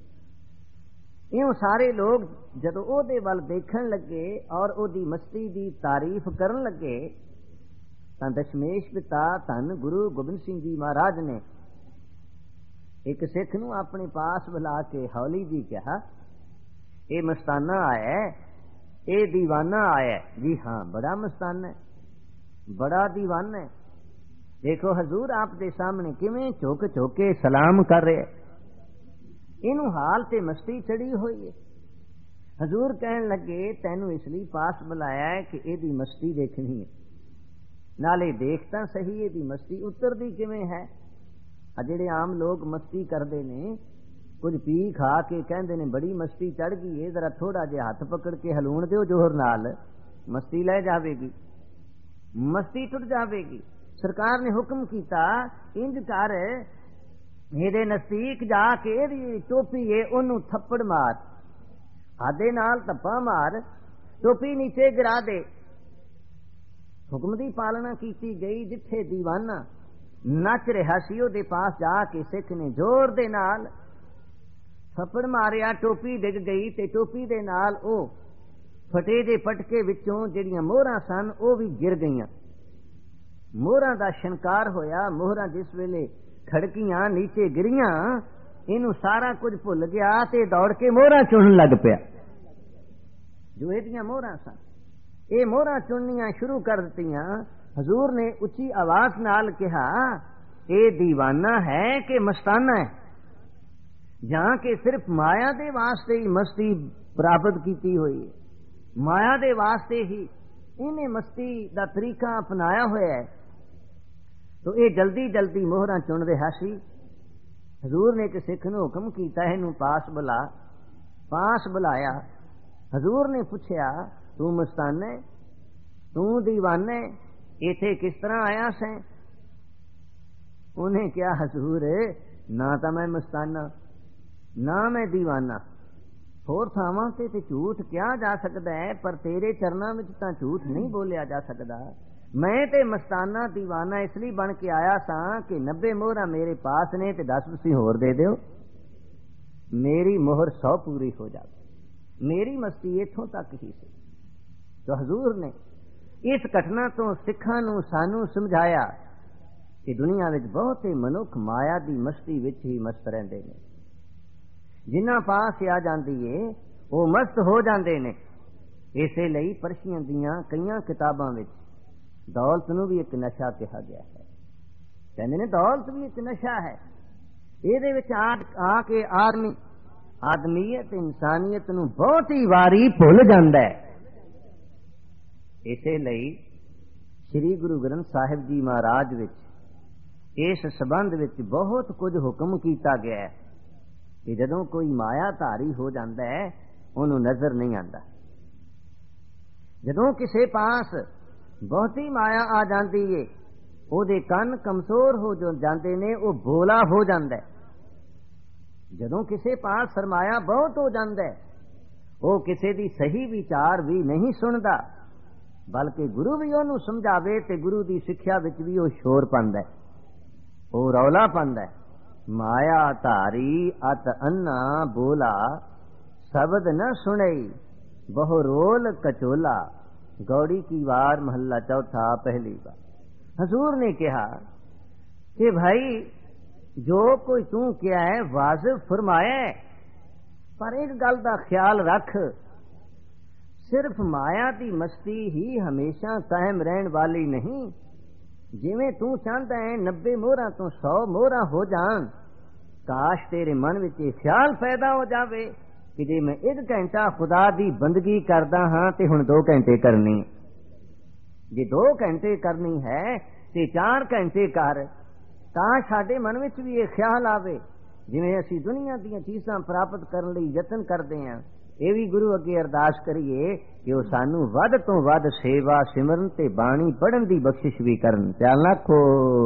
इं सारे लोग जदों ओदे वल देखण लगे और ओदी मस्ती दी तारीफ करन लगे तां दशमेश पिता धन गुरु गोबिंद सिंह जी महाराज ने एक सिख नूं अपने पास बुला के हौली जी कहा, ये मस्ताना आया, ये दीवाना आया। जी हाँ, बड़ा मस्ताना है, बड़ा दीवाना है। देखो हजूर आप दे सामने किवें झुक झुक के सलाम कर रहे, इनू हाल ते मस्ती चढ़ी हुई है। हजूर कहन लगे तैनू इसलिए पास बुलाया है कि एदी मस्ती देखनी है, नाले देखता सही एदी मस्ती उतरदी किवें है। आ जिहड़े आम लोग मस्ती करते ने, कुछ पी खा के कहते ने बड़ी मस्ती चढ़ गई है, जरा थोड़ा जिहा हथ पकड़ के हलूण दिओ जोर नाल, मस्ती लै जावेगी, मस्ती टुट जावेगी। सरकार ने हुक्म किया इंज कर, मेरे नजदीक जाके एदी टोपी है ओनू थप्पड़ मार, हादे नाल धप्पा मार, टोपी नीचे गिरा दे। हुक्म दी पालना की गई। जिथे दीवाना नच रहा सी ओदे पास जाके सिख ने जोर दे नाल थप्पड़ मारिया, टोपी डिग गई ते टोपी दे नाल ओ फटे दे पटके विचों जिहड़ियां मोहरां सन ओ भी गिर गईयां। मोहरां दा शनकार होया। मोहरां जिस वेले खड़कियां नीचे गिरियां, इनू सारा कुछ भुल गया ते दौड़ के मोहरां चुनन लग पिया। जो एदियां मोहरां सन, ये मोहरां चुननियां शुरू कर दित्तियां। हजूर ने उच्ची आवाज नाल कहा, ये दीवाना है कि मस्ताना है, जहां के सिर्फ माया दे वास्ते ही मस्ती प्राप्त की हुई है, माया दे वास्ते ही इन्हें मस्ती दा तरीका अपनाया हुआ है। तो ये जल्दी जल्दी मोहरां चुन रहा सी। हजूर ने एक सिख नूं हुक्म कीता, इहनूं पास बुला। पास बुलाया। हजूर ने पूछया, तू मस्ताना है, तू दीवाना है, इथे किस तरह आया सैं? उन्हें क्या हजूर ना तो मैं मस्ताना ना मैं दीवाना, होर थावां ते ते झूठ किया जा सकता है, पर तेरे चरनां विच तां झूठ नहीं बोलिया जा सकता। मैं ते मस्ताना दीवाना इसलिए बन के आया सा कि नब्बे मोहरा मेरे पास ने ते दस तुसीं होर दे दिओ, मेरी मोहर सौ पूरी हो जाए। मेरी मस्ती इथों तक ही सी। तो हजूर ने इस घटना तो सिखां नूं सानू समझाया कि दुनिया विच बहुते मनुख माया दी मस्ती विच ही मस्त रहिंदे ने। जिन्हां पास आ जांदी है वो मस्त हो जांदे ने। इसे लई परशियां दीयां कईयां किताबां विच दौलत नूं भी एक नशा कहा गया है। कहंदे ने दौलत भी एक नशा है। ਇਹਦੇ ਵਿੱਚ ਆ ਕੇ ਆਦਮੀ ਆਦਮੀਅਤ ਇਨਸਾਨੀਅਤ ਨੂੰ ਬਹੁਤ ਹੀ ਵਾਰੀ ਭੁੱਲ ਜਾਂਦਾ ਹੈ। ਇਸੇ ਲਈ ਸ੍ਰੀ ਗੁਰੂ ਗ੍ਰੰਥ ਸਾਹਿਬ ਜੀ ਮਹਾਰਾਜ ਵਿੱਚ ਇਸ ਸੰਬੰਧ ਵਿੱਚ ਬਹੁਤ ਕੁਝ ਹੁਕਮ ਕੀਤਾ ਗਿਆ ਹੈ ਕਿ ਜਦੋਂ ਕੋਈ ਮਾਇਆ ਧਾਰੀ ਹੋ ਜਾਂਦਾ ਹੈ ਉਹਨੂੰ ਨਜ਼ਰ ਨਹੀਂ ਆਉਂਦਾ। ਜਦੋਂ ਕਿਸੇ ਪਾਸ ਬਹੁਤੀ ਮਾਇਆ ਆ ਜਾਂਦੀ ਏ ਉਹਦੇ ਕੰਨ ਕਮਜ਼ੋਰ ਹੋ ਜਾਂਦੇ ਨੇ, ਉਹ ਬੋਲਾ ਹੋ ਜਾਂਦਾ। ਜਦੋਂ ਕਿਸੇ ਪਾਸ ਸਰਮਾਇਆ ਬਹੁਤ ਹੋ ਜਾਂਦਾ ਉਹ ਕਿਸੇ ਦੀ ਸਹੀ ਵਿਚਾਰ ਵੀ ਨਹੀਂ ਸੁਣਦਾ, ਬਲਕਿ ਗੁਰੂ ਵੀ ਉਹਨੂੰ ਸਮਝਾਵੇ ਤੇ ਗੁਰੂ ਦੀ ਸਿੱਖਿਆ ਵਿੱਚ ਵੀ ਉਹ ਸ਼ੋਰ ਪਾਉਂਦਾ, ਉਹ ਰੌਲਾ ਪਾਉਂਦਾ। ਮਾਇਆ ਧਾਰੀ ਅਤ ਅੰਨਾ ਬੋਲਾ ਸ਼ਬਦ न सुनई ਬਹੁ ਰੋਲ ਕਚੋਲਾ। गौड़ी की वार महला चौथा पहली बार। हजूर ने कहा कि भाई जो कोई तू क्या है वाजिब फरमाया, पर एक गल का ख्याल रख, सिर्फ माया की मस्ती ही हमेशा कायम रहने वाली नहीं। जिवें तू चाहता है नब्बे मोहरा तो सौ मोहरा हो जान, काश तेरे मन विच ख्याल पैदा हो जावे कि जे मैं एक घंटा खुदा दी बंदगी करदा हाँ ते हुण दो घंटे करनी, जे दो घंटे करनी है ते चार घंटे कर। तां साडे मन विच भी ये ख्याल आवे जिवें असीं दुनिया दीयां चीज़ां प्राप्त करन लई यतन करदे हां, ये भी गुरु अगे अरदास करिए कि वो सानू वध तो वध सेवा सिमरन ते बाणी पढ़न दी बख्शिश भी करन। ख्याल रखो।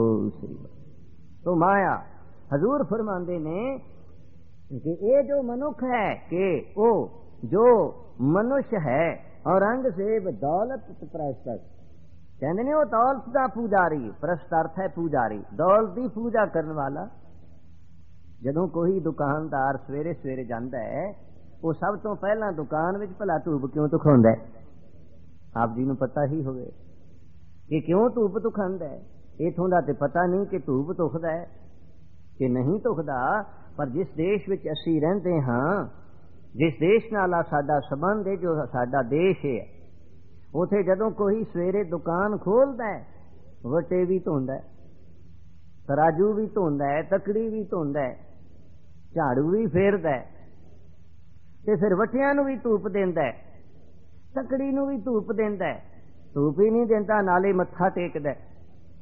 तो माया हजूर फरमांदे ने कि ये जो मनुख है कि वो जो मनुष्य है औरंगजेब दौलत प्रस्त, कहते ने वो दौलत का पुजारी, प्रस्त अर्थ है पुजारी, दौलत की पूजा करने वाला। जदों कोई दुकानदार सवेरे सवेरे जाता है वो सब तो पहला दुकान विच भला धूप क्यों तुखांदा है? आप जी नूं पता ही होवे कि क्यों धूप तुखांदा है। इथों दा ते पता नहीं कि धूप तुखदा है कि नहीं तुखदा, पर जिस देश विच असीं रहिंदे हां, जिस देश नाल साडा संबंध है, जो साडा देश है, उथे जदों कोई सवेरे दुकान खोलदा है वटे भी धोंदा है, तराजू भी धोंदा है, तकड़ी भी धोंदा है, झाड़ू भी फेरदा है, ते फिर वटियां नूं भी धूप देंदा है, तकड़ी नूं भी धूप देंदा है। धूप ही नहीं देंदा नाले मत्था टेकदा है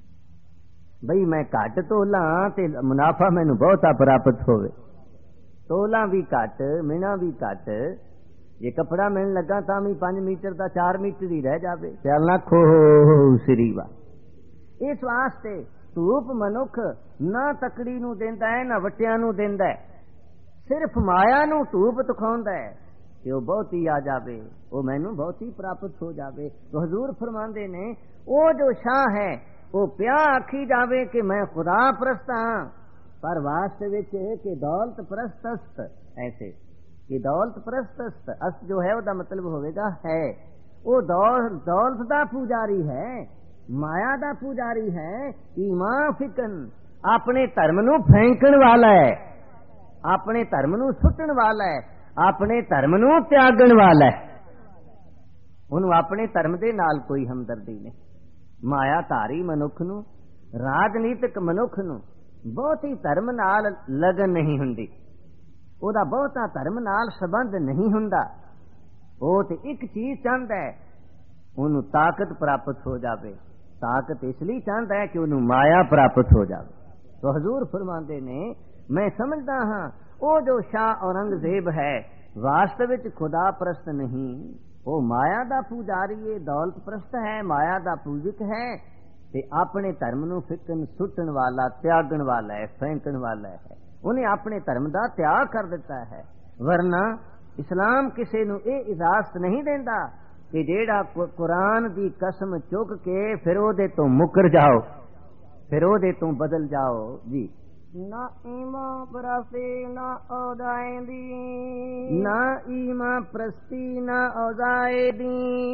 बई मैं घट तोला ते मुनाफा मैनू बहुता प्राप्त होवे। तोला भी घट, मिना भी घट, जे कपड़ा मिलन लगा तां भी पांच मीटर का चार मीटर ही रह जावे। चल ना खो श्री वा। इस वास्ते धूप मनुख ना तकड़ी नूं देंदा है ना वटियां नूं देंदा है, सिर्फ माया नूं धूप दिखाउंदा है कि वो बहुत ही आ जावे, वो मैनू बहुत ही प्राप्त हो जावे। तो हजूर फरमांदे ने वो जो शाह है वो प्या आखी जावे कि मैं खुदा परस्त हाँ, पर वास्तविक है कि दौलत परस्तस्त। ऐसे कि दौलत परस्तस्त अस्त जो है उसका मतलब होगा है, वो दौलत दौलत दा पुजारी है, माया दा पुजारी है। ईमान फिकन अपने धर्म नू फेंकण वाला है, अपने धर्म नू सुटण वाला है, अपने धर्म नू त्यागण वाला है। उन्होंने अपने धर्म दे नाल कोई हमदर्दी नहीं। माया धारी मनुख नूं, राजनीतिक मनुख नूं बहुत ही धर्म नाल लगन नहीं हुंदी, ओदा बहुता धर्म नाल संबंध नहीं हुंदा। वो ते एक चीज चाहता है उन्होंने ताकत प्राप्त हो जावे, ताकत इसलिए चाहता है कि उन्होंने माया प्राप्त हो जावे। तो हजूर फरमाते ने मैं समझदा हाँ वो जो शाह औरंगजेब है वास्तविक खुदा परस्त नहीं, वो माया दा पुजारी है, दौलत परस्त है, माया दा पूजक है, ते अपने धर्म नूं फिकन सुटन वाला, त्यागण वाला है, फेंकण वाला है। उन्हें अपने धर्म दा त्याग कर दिता है। वरना इस्लाम किसी नूं इह इजाजत नहीं देंदा कि जेड़ा कुरान दी कसम चुक के फिर ओदे तो मुकर जाओ, फिर ओदे तो बदल जाओ। जी ਨਾ ਈਮਾ ਪ੍ਰਸਤੀ ਨਾ ਔਦਾਏ ਦੀ ਨਾ ਈਮਾ ਪ੍ਰਸਤੀ ਨਾ ਔਦਾਏ ਦੀ।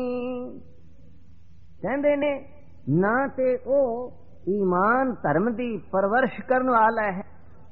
ਕਹਿੰਦੇ ਨੇ ਨਾ ਤੇ ਉਹ ਈਮਾਨ ਧਰਮ ਦੀ ਪਰਵਰਿਸ਼ ਕਰਨ ਵਾਲਾ ਹੈ,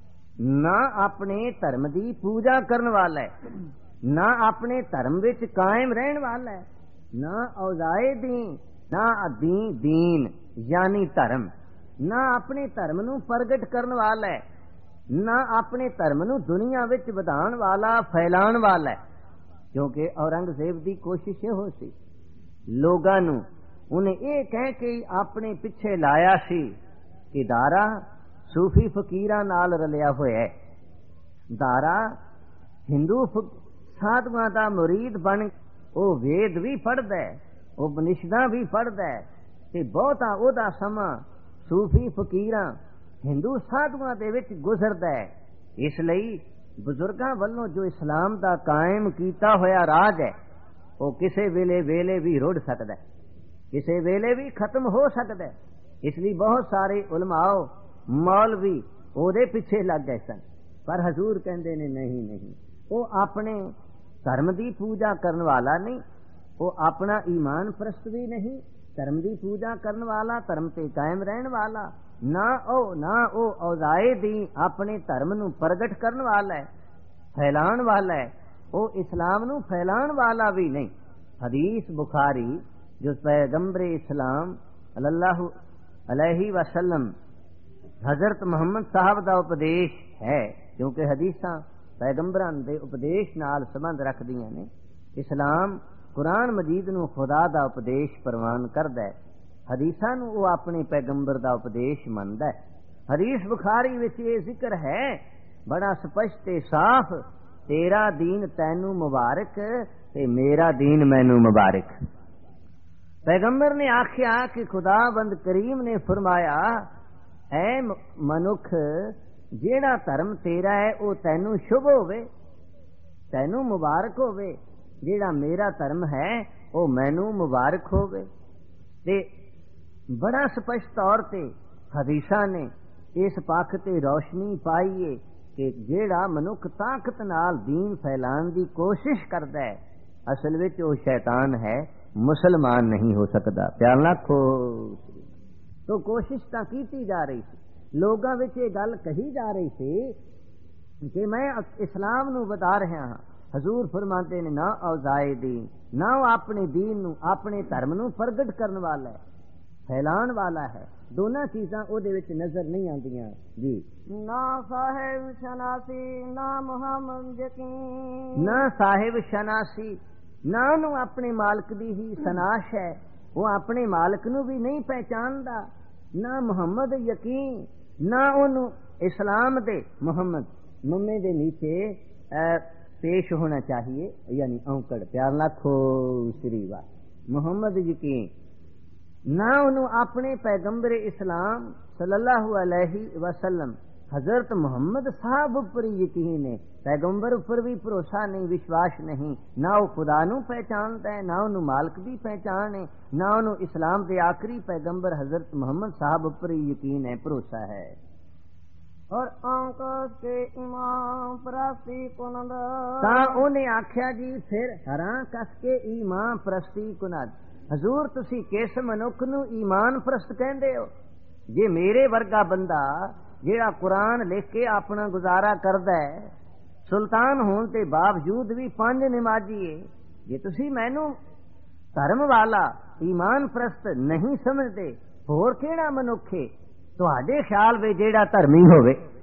ਨਾ ਆਪਣੇ ਧਰਮ ਦੀ ਪੂਜਾ ਕਰਨ ਵਾਲਾ ਹੈ, ਨਾ ਆਪਣੇ ਧਰਮ ਵਿੱਚ ਕਾਇਮ ਰਹਿਣ ਵਾਲਾ ਹੈ, ਨਾ ਔਜ਼ਾਏ ਦੀ ਨਾ ਅਦੀਨ ਦੀਨ ਯਾਨੀ ਧਰਮ, ਨਾ ਆਪਣੇ ਧਰਮ ਨੂੰ ਪ੍ਰਗਟ ਕਰਨ ਵਾਲਾ ਹੈ, ਨਾ ਆਪਣੇ ਧਰਮ ਨੂੰ ਦੁਨੀਆ ਵਿੱਚ ਵਧਾਉਣ ਵਾਲਾ ਫੈਲਾਉਣ ਵਾਲਾ ਹੈ। ਕਿਉਂਕਿ ਔਰੰਗਜ਼ੇਬ ਦੀ ਕੋਸ਼ਿਸ਼ ਇਹੋ ਸੀ, ਲੋਕਾਂ ਨੂੰ ਉਹਨੇ ਇਹ ਕਹਿ ਕੇ ਆਪਣੇ ਪਿੱਛੇ ਲਾਇਆ ਸੀ ਕਿ ਦਾਰਾ ਸੂਫੀ ਫਕੀਰਾਂ ਨਾਲ ਰਲਿਆ ਹੋਇਆ ਹੈ, ਦਾਰਾ ਹਿੰਦੂ ਸਾਧੂਆਂ ਦਾ ਮੁਰੀਦ ਬਣ ਉਹ ਵੇਦ ਵੀ ਪੜ੍ਹਦਾ ਹੈ, ਉਪਨਿਸ਼ਦਾਂ ਵੀ ਪੜ੍ਹਦਾ ਹੈ ਤੇ ਬਹੁਤਾ ਉਹਦਾ ਸਮਾਂ ਸੂਫੀ ਫਕੀਰਾਂ ਹਿੰਦੂ ਸਾਧੂਆਂ ਦੇ ਵਿੱਚ ਗੁਜ਼ਰਦਾ ਹੈ। ਇਸ ਲਈ ਬਜ਼ੁਰਗਾਂ ਵੱਲੋਂ ਜੋ ਇਸਲਾਮ ਦਾ ਕਾਇਮ ਕੀਤਾ ਹੋਇਆ ਰਾਜ ਹੈ ਉਹ ਕਿਸੇ ਵੇਲੇ ਵੇਲੇ ਵੀ ਰੁੜ ਸਕਦਾ ਹੈ, ਕਿਸੇ ਵੇਲੇ ਵੀ ਖਤਮ ਹੋ ਸਕਦਾ ਹੈ। ਇਸ ਲਈ ਬਹੁਤ ਸਾਰੇ ਉਲਮਾਓ ਮੌਲਵੀ ਉਹਦੇ ਪਿੱਛੇ ਲੱਗ ਗਏ ਸਨ, ਪਰ ਹਜ਼ੂਰ ਕਹਿੰਦੇ ਨੇ ਨਹੀਂ ਨਹੀਂ, ਉਹ ਆਪਣੇ ਧਰਮ ਦੀ ਪੂਜਾ ਕਰਨ ਵਾਲਾ ਨਹੀਂ, ਉਹ ਆਪਣਾ ਈਮਾਨ ਪ੍ਰਸਤ ਵੀ ਨਹੀਂ, ਧਰਮ ਦੀ ਪੂਜਾ ਕਰਨ ਵਾਲਾ, ਧਰਮ ਤੇ ਕਾਇਮ ਰਹਿਣ ਵਾਲਾ, ਨਾ ਉਹ ਨਾ ਉਹ ਔਜ਼ਾਏ ਦੀ ਆਪਣੇ ਧਰਮ ਨੂੰ ਪ੍ਰਗਟ ਕਰਨ ਵਾਲਾ ਹੈ, ਫੈਲਾਉਣ ਵਾਲਾ ਹੈ, ਉਹ ਇਸਲਾਮ ਨੂੰ ਫੈਲਾਉਣ ਵਾਲਾ ਵੀ ਨਹੀਂ। ਹਦੀਸ बुखारी जो पैगंबर इस्लाम अल्लाहु अलैहि वसल्लम हजरत मुहम्मद साहब का उपदेश है, क्योंकि हदीसां पैगंबरां दे उपदेश नाल संबंध रखदियां ने। इस्लाम कुरान मजीद नूं खुदा दा उपदेश प्रवान करदा है, हदीसां नूं वो अपने पैगंबर दा उपदेश मनदा है। हदीस बुखारी विच ये जिक्र है बड़ा स्पष्ट ते साफ, तेरा दीन तैनू मुबारक ते मेरा दीन मैनू मुबारक। पैगंबर ने आख्या कि खुदाबंद करीम ने फरमाया, ऐ मनुख जेड़ा धर्म तेरा है वो तैनू शुभ होवे, तैनू मुबारक होवे, जेड़ा मेरा धर्म है वो मैनू मुबारक होवे। ते बड़ा स्पष्ट तौर ते हदीसां ने इस पक्ष ते रोशनी पाई है कि जेड़ा मनुख ताकत नाल दीन फैलाण दी कोशिश करदा है असल विच वो शैतान है, मुसलमान नहीं हो सकता। प्यार ना खो तो कोशिश तां कीती जा रही थी, लोगां विच ये गल कही जा रही थी कि मैं इस्लाम नूं वधा रहा हां। हजूर फरमाते ने ना औजाए दीन, ना वो अपने दीन नूं अपने धर्म नूं प्रगट करन वाला है, फैलाण वाला है। दोनों चीजां ओदे विच नजर नहीं आंदियां जी। ना साहिब शनासी ना मुहम्मद यकीन, ना साहिब शनासी, ना नूं अपने मालिक दी ही सनाश है, वो अपने मालिक नूं भी नहीं पहचानदा। ना मुहम्मद यकीन, ना ओनू इस्लाम दे मुहम्मद मम्मे दे नीचे पेश होना चाहिए, यानी औंकड़। प्यार लाखो श्रीवा मुहम्मद यकीन, ना उन्हों अपने पैगंबर इस्लाम सल्लल्लाहु अलैहि वसल्लम हजरत मुहम्मद साहब उपर यकीन है, पैगंबर उपर भी भरोसा नहीं, विश्वास नहीं। ना वो खुदा नू पहचानता है, ना उन्हों मालिक भी पहचान है, ना उन्हों इस्लाम के आखिरी पैगंबर हजरत मुहम्मद साहब उपर यकीन है, भरोसा है। और आकाश के इमाम प्रस्ती कुनद, उन्हें आख्या जी फिर हरां कस के ईमान प्रस्ती कुनद। हजूर तुसी किस मनुख नू ईमान प्रस्त कहंदे हो? जे मेरे वर्गा बंदा जेड़ा कुरान लिख के अपना गुजारा करदा है, सुल्तान होने के बावजूद भी पांच नमाजी है, जे तुसी मैनू धर्म वाला ईमान प्रस्त नहीं समझते, होर केड़ा मनुख है तुहाडे ख्याल वे जेड़ा धर्मी होवे?